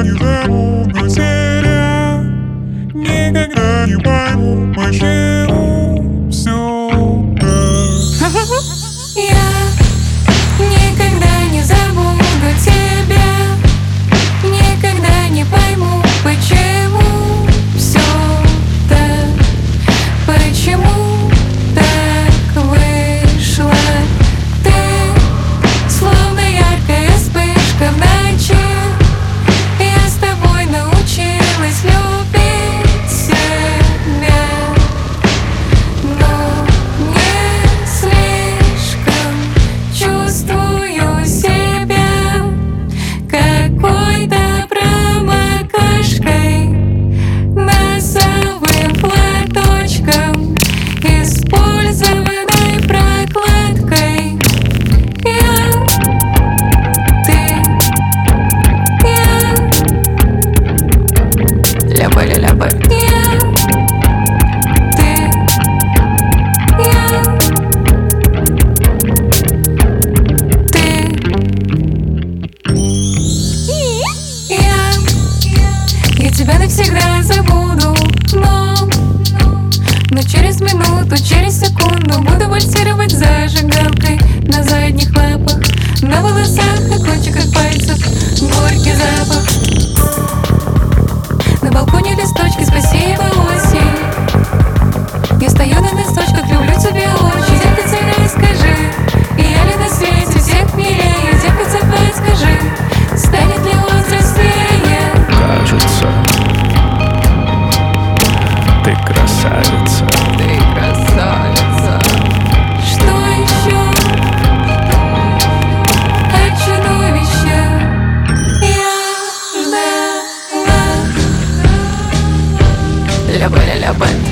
не забуду тебя, никогда не пойму, почему все так. Я никогда не забуду тебя, никогда не пойму, почему все так, почему так вышло. Ты словно яркая вспышка в ночи, я с тобой научилась любить себя, но не слишком чувствую себя какой-то промокашкой, носовым платочком, использованной прокладкой. Ля-ба-ля-ля-ба. Я тебя навсегда забуду, но через минуту, через секунду буду вальсировать зажигалкой на задних лапах, на волосах и кончиках пальцев горький запах. На балконе листочки, спасибо, осень. Я стою на носочках, люблю тебя очень. Зеркальце, расскажи, я ли на свете всех милее? Зеркальце, подскажи, станет ли он взрослее? Кажется, ты красавица. Ты красавица. Что еще? От чудовища я ждала. Ля-ба-ля-ля-ба.